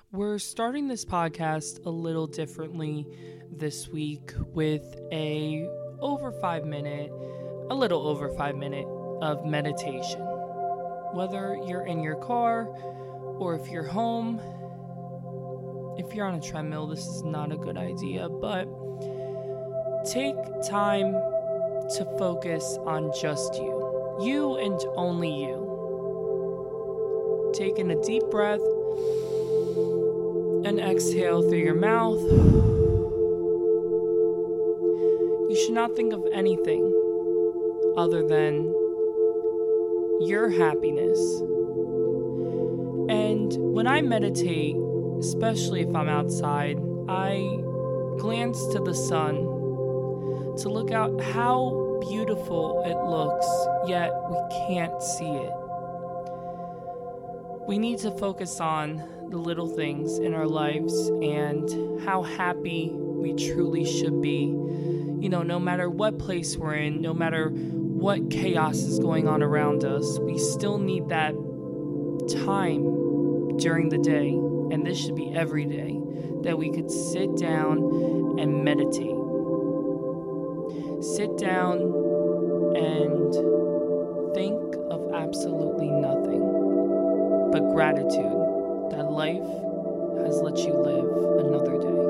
We're starting this podcast a little differently this week with a little over 5 minute of meditation. Whether you're in your car or if you're home, if you're on a treadmill, this is not a good idea, but take time to focus on just you and only you. Take in a deep breath and exhale through your mouth. You should not think of anything other than your happiness. And when I meditate, especially if I'm outside, I glance to the sun to look out how beautiful it looks, yet we can't see it. We need to focus on the little things in our lives and how happy we truly should be. No matter what place we're in, no matter what chaos is going on around us, we still need that time during the day, and this should be every day, that we could sit down and meditate. Sit down and think of absolutely nothing but gratitude that life has let you live another day.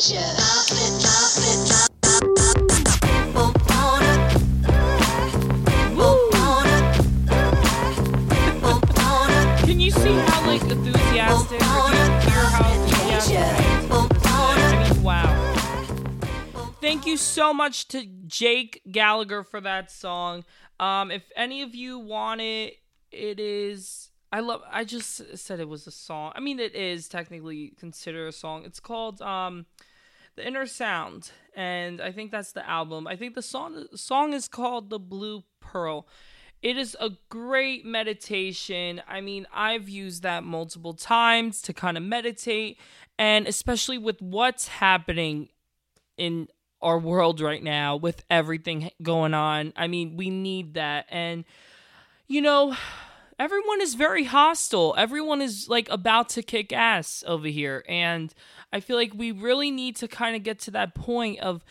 Can you see how like enthusiastic? Or do you hear how enthusiastic I mean, wow. Thank you so much to Jake Gallagher for that song. If any of you want it, it is. I just said it was a song. I mean, it is technically considered a song. It's called The Inner Sound, and I think that's the album. I think the song is called The Blue Pearl. It is a great meditation. I mean, I've used that multiple times to kind of meditate, and especially with what's happening in our world right now with everything going on. I mean, we need that. And, you know, everyone is very hostile. Everyone is like about to kick ass over here. And I feel like we really need to kind of get to that point of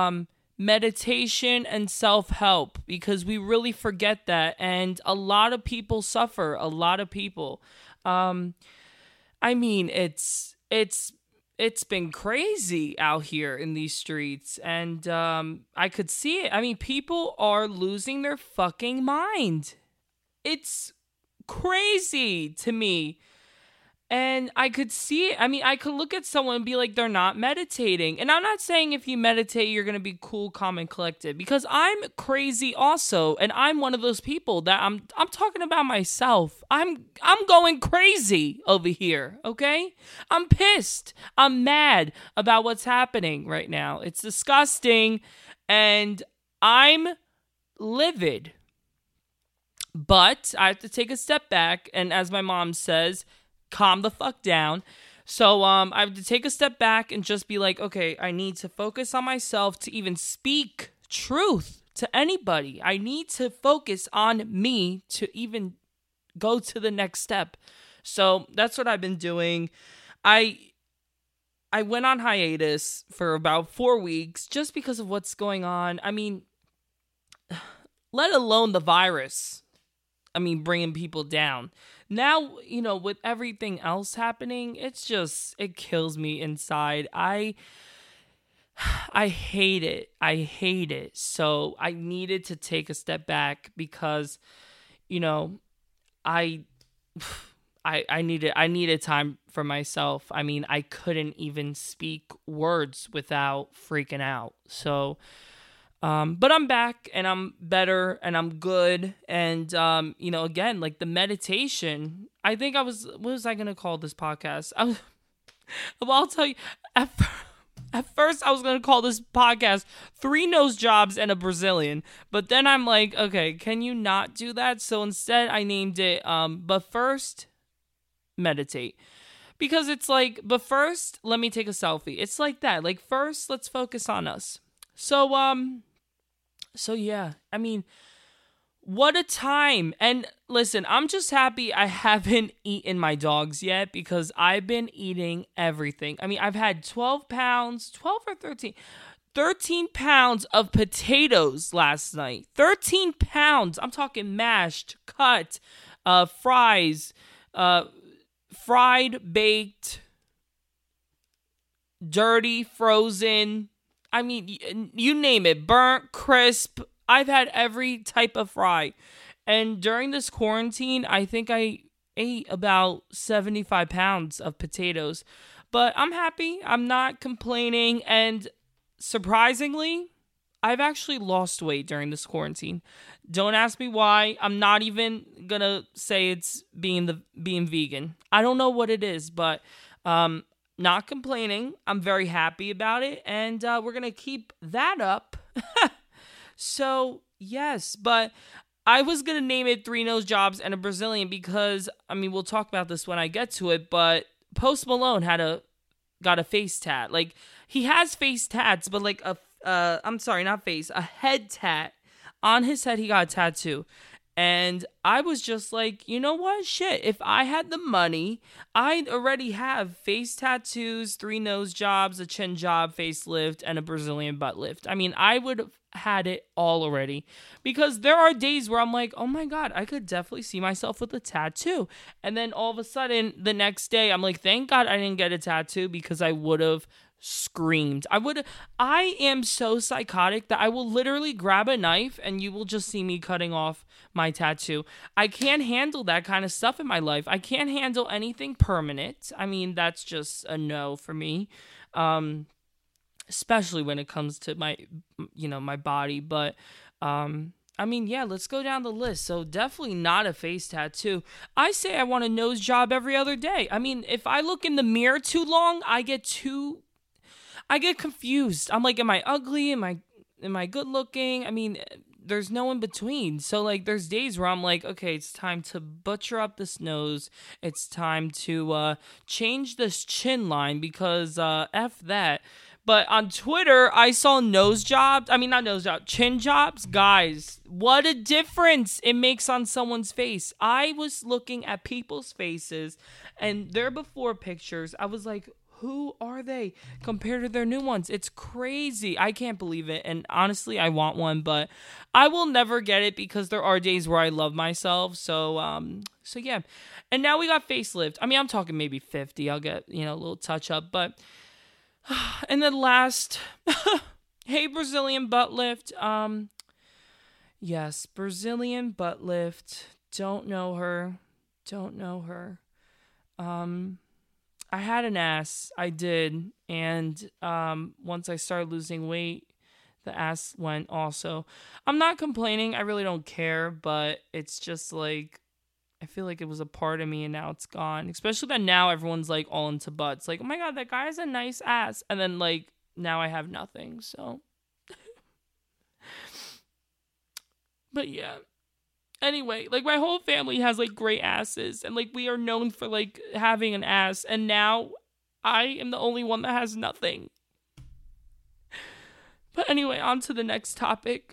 meditation and self-help, because we really forget that. And a lot of people suffer. A lot of people. I mean, it's been crazy out here in these streets, and I could see it. I mean, people are losing their fucking mind. It's crazy to me. And I could see it. I mean, I could look at someone and be like, they're not meditating. And I'm not saying if you meditate, you're going to be cool, calm, and collected, because I'm crazy also. And I'm one of those people that I'm talking about myself. I'm going crazy over here. Okay. I'm pissed. I'm mad about what's happening right now. It's disgusting. And I'm livid. But I have to take a step back. And as my mom says, calm the fuck down. So I have to take a step back and just be like, okay, I need to focus on myself to even speak truth to anybody. I need to focus on me to even go to the next step. So that's what I've been doing. I went on hiatus for about 4 weeks just because of what's going on. I mean, let alone the virus. I mean, bringing people down. Now, you know, with everything else happening, it kills me inside. I hate it. I hate it. So I needed to take a step back because, you know, I needed time for myself. I mean, I couldn't even speak words without freaking out. So, but I'm back and I'm better and I'm good. And, you know, again, like the meditation, I think what was I going to call this podcast? Well, I'll tell you, at first I was going to call this podcast 3 Nose Jobs and a Brazilian, but then I'm like, okay, can you not do that? So instead I named it, but first meditate, because it's like, but first let me take a selfie. It's like that. Like first let's focus on us. So yeah, I mean, what a time. And listen, I'm just happy I haven't eaten my dogs yet, because I've been eating everything. I mean, I've had 12 or 13 pounds of potatoes last night. 13 pounds. I'm talking mashed, cut, fries, fried, baked, dirty, frozen. I mean, you name it, burnt, crisp. I've had every type of fry. And during this quarantine, I think I ate about 75 pounds of potatoes. But I'm happy. I'm not complaining. And surprisingly, I've actually lost weight during this quarantine. Don't ask me why. I'm not even going to say it's being vegan. I don't know what it is, but not complaining. I'm very happy about it. And we're going to keep that up. So, yes. But I was going to name it 3 Nose Jobs and a Brazilian because, I mean, we'll talk about this when I get to it. But Post Malone got a face tat. Like, he has face tats, but like a head tat. On his head, he got a tattoo. And I was just like, you know what? Shit, if I had the money, I'd already have face tattoos, 3 nose jobs, a chin job, facelift, and a Brazilian butt lift. I mean, I would have had it all already. Because there are days where I'm like, oh my God, I could definitely see myself with a tattoo. And then all of a sudden, the next day, I'm like, thank God I didn't get a tattoo because I would have screamed. I am so psychotic that I will literally grab a knife and you will just see me cutting off my tattoo. I can't handle that kind of stuff in my life. I can't handle anything permanent. I mean, that's just a no for me. Especially when it comes to my body, but I mean, yeah, let's go down the list. So definitely not a face tattoo. I say I want a nose job every other day. I mean, if I look in the mirror too long, I get confused. I'm like, am I ugly? Am I good looking? I mean, there's no in between. So like, there's days where I'm like, okay, it's time to butcher up this nose. It's time to change this chin line because F that. But on Twitter, I saw chin jobs. Guys, what a difference it makes on someone's face. I was looking at people's faces and their before pictures. I was like, who are they compared to their new ones? It's crazy. I can't believe it. And honestly, I want one, but I will never get it because there are days where I love myself. So yeah. And now we got facelift. I mean, I'm talking maybe 50. I'll get, a little touch up, but... And then last, hey, Brazilian butt lift. Yes, Brazilian butt lift. Don't know her. I had an ass. I did. And once I started losing weight, the ass went also. I'm not complaining. I really don't care, but it's just like, I feel like it was a part of me and now it's gone. Especially that now everyone's like all into butts. Like, oh my God, that guy has a nice ass. And then like now I have nothing. So. But yeah. Anyway, like my whole family has like great asses. And like we are known for like having an ass. And now I am the only one that has nothing. But anyway, on to the next topic.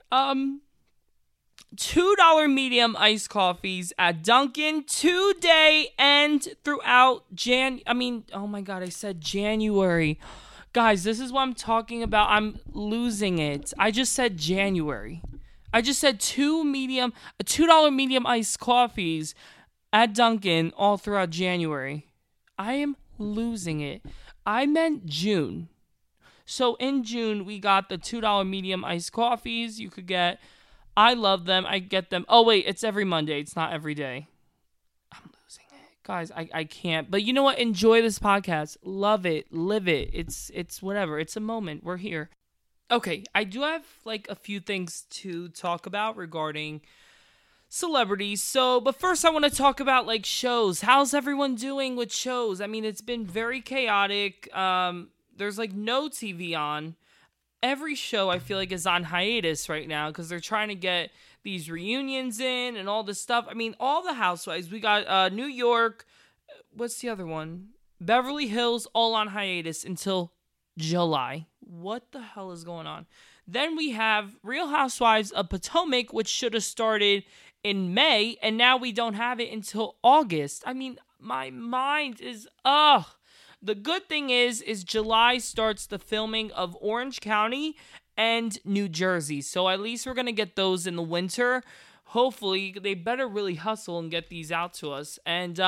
$2 medium iced coffees at Dunkin' today and throughout oh my God, I said January. Guys, this is what I'm talking about. I'm losing it. I just said January. I just said $2 medium iced coffees at Dunkin' all throughout January. I am losing it. I meant June. So in June, we got the $2 medium iced coffees. You could get... I love them. I get them. Oh, wait. It's every Monday. It's not every day. I'm losing it. Guys, I can't. But you know what? Enjoy this podcast. Love it. Live it. It's whatever. It's a moment. We're here. Okay. I do have like a few things to talk about regarding celebrities. But first I want to talk about like shows. How's everyone doing with shows? I mean, it's been very chaotic. There's like no TV on. Every show I feel like is on hiatus right now because they're trying to get these reunions in and all this stuff. I mean, all the Housewives. We got New York. What's the other one? Beverly Hills, all on hiatus until July. What the hell is going on? Then we have Real Housewives of Potomac, which should have started in May, and now we don't have it until August. I mean, my mind is, The good thing is July starts the filming of Orange County and New Jersey. So at least we're going to get those in the winter. Hopefully, they better really hustle and get these out to us. And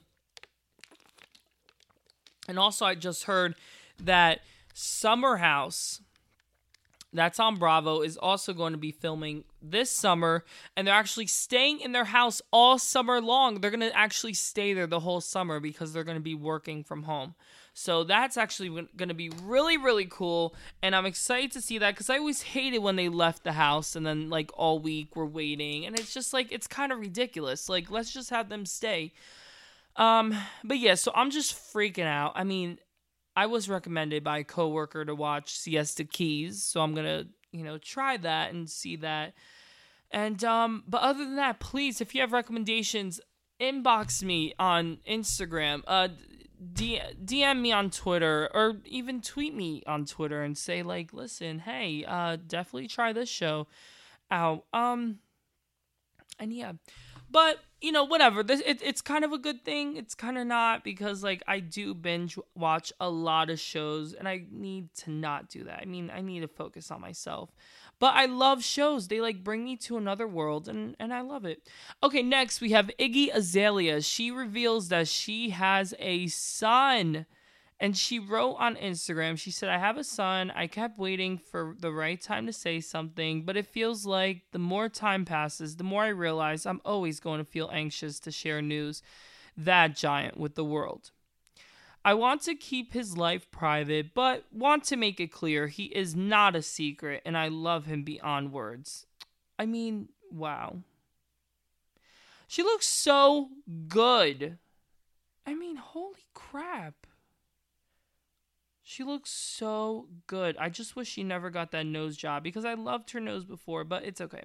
also I just heard that Summer House, that's on Bravo, is also going to be filming this summer, and they're actually staying in their house all summer long. They're going to actually stay there the whole summer because they're going to be working from home. So that's actually going to be really, really cool, and I'm excited to see that because I always hated when they left the house and then, like, all week we're waiting, and it's just, like, it's kind of ridiculous. Like, let's just have them stay. But yeah, so I'm just freaking out. I mean, I was recommended by a coworker to watch Siesta Keys, so I'm gonna, try that and see that. And but other than that, please, if you have recommendations, inbox me on Instagram, DM me on Twitter, or even tweet me on Twitter and say like, listen, hey, definitely try this show out. And yeah. But, whatever. It's kind of a good thing. It's kind of not because, like, I do binge watch a lot of shows, and I need to not do that. I mean, I need to focus on myself. But I love shows. They, like, bring me to another world, and I love it. Okay, next we have Iggy Azalea. She reveals that she has a son. And she wrote on Instagram, she said, I have a son. I kept waiting for the right time to say something, but it feels like the more time passes, the more I realize I'm always going to feel anxious to share news that giant with the world. I want to keep his life private, but want to make it clear he is not a secret and I love him beyond words. I mean, wow. She looks so good. I mean, holy crap. She looks so good. I just wish she never got that nose job because I loved her nose before, but it's okay.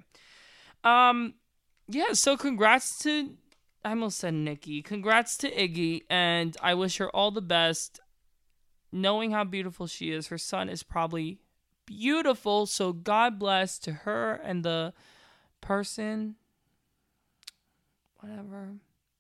Yeah, so congrats to, I almost said Nikki. Congrats to Iggy, and I wish her all the best. Knowing how beautiful she is, her son is probably beautiful, so God bless to her and the person. Whatever.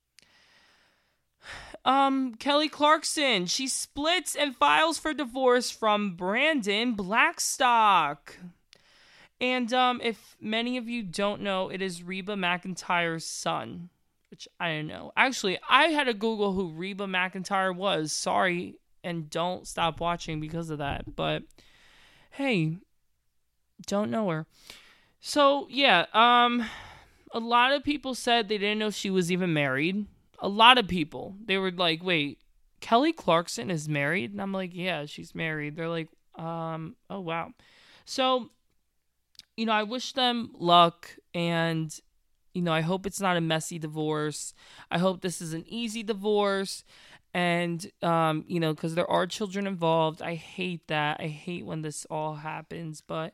Kelly Clarkson, she splits and files for divorce from Brandon Blackstock. And if many of you don't know, it is Reba McEntire's son, which I don't know. Actually, I had to Google who Reba McEntire was. Sorry, and don't stop watching because of that. But hey, don't know her. So yeah, a lot of people said they didn't know she was even married. A lot of people, they were like, wait, Kelly Clarkson is married? And I'm like, yeah, she's married. They're like, oh, wow. So, I wish them luck, and, I hope it's not a messy divorce. I hope this is an easy divorce, and, because there are children involved. I hate that. I hate when this all happens, but,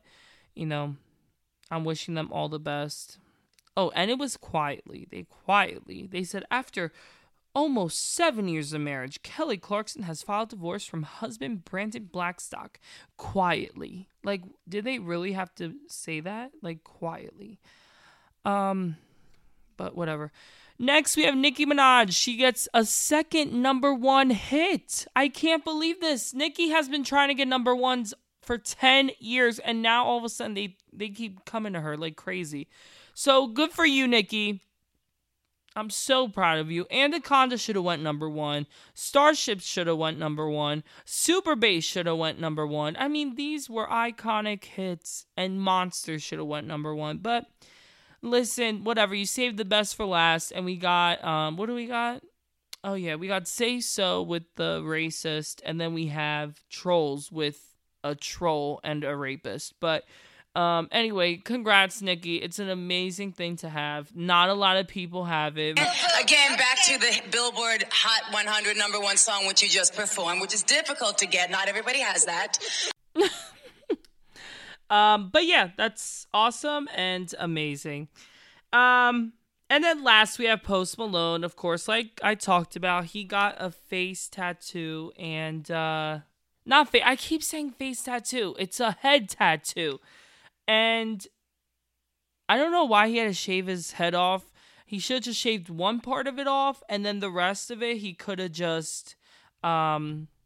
I'm wishing them all the best. Oh, and it was quietly. They said after almost 7 years of marriage, Kelly Clarkson has filed divorce from husband Brandon Blackstock. Quietly. Like, did they really have to say that? Like, quietly. But whatever. Next, we have Nicki Minaj. She gets a second #1 hit. I can't believe this. Nicki has been trying to get #1s for 10 years, and now all of a sudden they keep coming to her like crazy. So good for you, Nicki. I'm so proud of you. Anaconda should have went #1. Starship should have went #1. Super Bass should have went #1. I mean, these were iconic hits, and Monsters should have went #1. But listen, whatever. You saved the best for last, and we got what do we got? Oh yeah, we got Say So with the racist, and then we have Trolls with a troll and a rapist. But anyway, congrats, Nicki. It's an amazing thing to have. Not a lot of people have it. Again, back to the Billboard Hot 100 #1 song, which you just performed, which is difficult to get. Not everybody has that. But yeah, that's awesome and amazing. And then last we have Post Malone. Of course, like I talked about, he got a face tattoo and, not face. I keep saying face tattoo. It's a head tattoo. And I don't know why he had to shave his head off. He should have just shaved one part of it off, and then the rest of it, he could have just, I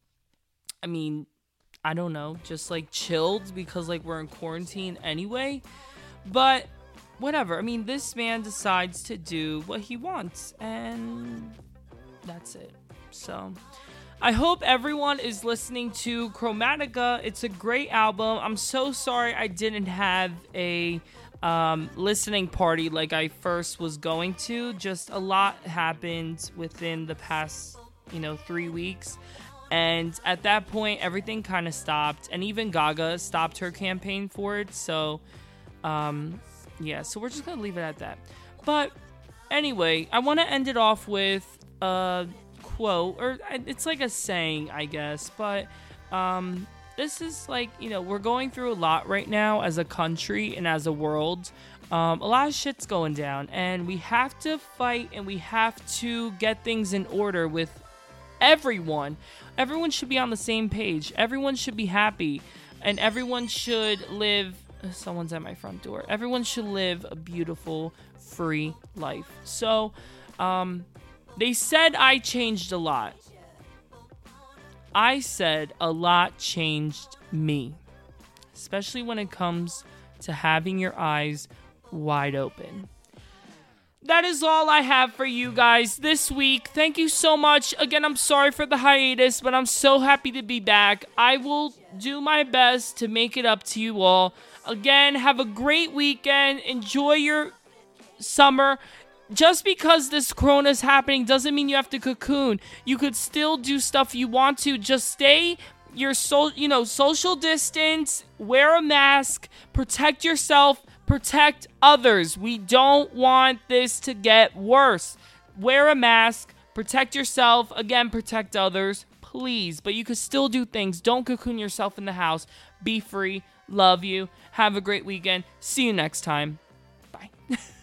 don't know, just like chilled because like we're in quarantine anyway. But whatever. I mean, this man decides to do what he wants, and that's it. So I hope everyone is listening to Chromatica. It's a great album. I'm so sorry I didn't have a listening party like I first was going to. Just a lot happened within the past, 3 weeks. And at that point, everything kind of stopped. And even Gaga stopped her campaign for it. So, yeah. So we're just going to leave it at that. But anyway, I want to end it off with quote, or it's like a saying, I guess, but this is like, we're going through a lot right now as a country and as a world. A lot of shit's going down, and we have to fight, and we have to get things in order with everyone. Everyone should be on the same page. Everyone should be happy, and everyone should live. Someone's at my front door. Everyone should live a beautiful, free life. So, they said I changed a lot. I said a lot changed me. Especially when it comes to having your eyes wide open. that is all I have for you guys this week. Thank you so much. Again, I'm sorry for the hiatus, but I'm so happy to be back. I will do my best to make it up to you all. Again, have a great weekend. Enjoy your summer. Just because this corona is happening doesn't mean you have to cocoon. You could still do stuff you want to. Just stay your social distance, wear a mask, protect yourself, protect others. We don't want this to get worse. Wear a mask, protect yourself, again, protect others, please. But you could still do things. Don't cocoon yourself in the house. Be free. Love you. Have a great weekend. See you next time. Bye.